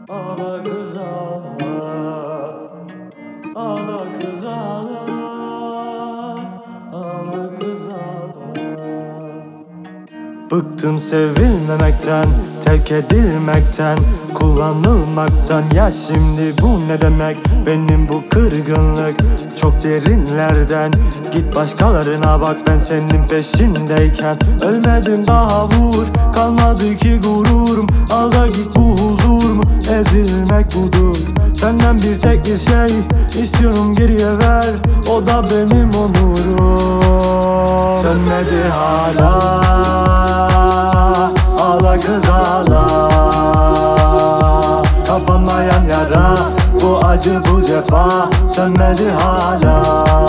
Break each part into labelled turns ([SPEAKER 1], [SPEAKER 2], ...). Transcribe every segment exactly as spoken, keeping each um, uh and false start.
[SPEAKER 1] Ağla kız ağla, ağla kız ağla, ağla kız ağla. Bıktım sevilmemekten, terk edilmekten, kullanılmaktan. Ya şimdi bu ne demek? Benim bu kırgınlık çok derinlerden. Git başkalarına bak, ben senin peşindeyken. Ölmedim daha vur, kalmadı ki gururum. Al da git, bu huzur mu? Ezilmek budur. Senden bir tek bir şey istiyorum, geriye ver. O da benim onurum. Sönmedi hala, ağla kız ağla. Kapanmayan yara, bu acı bu cefa. Sönmedi hala,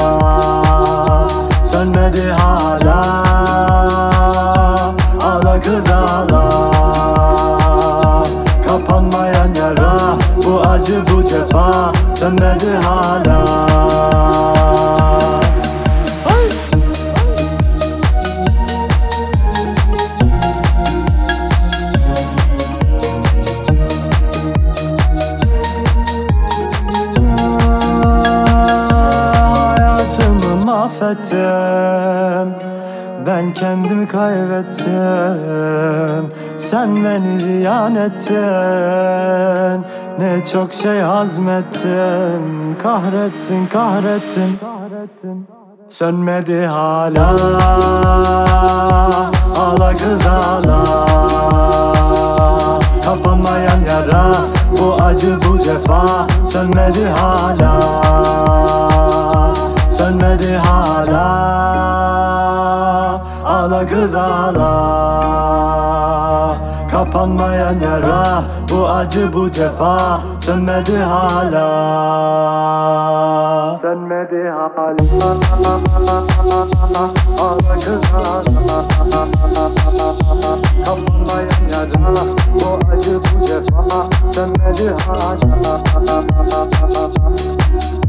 [SPEAKER 1] sönmedi hala. Ağla kız ağla. Kapanmayan yara, bu acı bu cefa. Sönmedi hala. Affettim, ben kendimi kaybettim. Sen beni ziyan ettin, ne çok şey hazmettim. Kahretsin kahrettin, sönmedi hala. Ağla kız ağla. Kapanmayan yara, bu acı bu cefa. Sönmedi hala, sönmedi hala. Ağla kız ağla. Kapanmayan yara, bu acı bu cefa. Sönmedi hala, sönmedi hala. Ağla kız ağla. Kapanmayan yara, bu acı bu cefa. Sönmedi hala.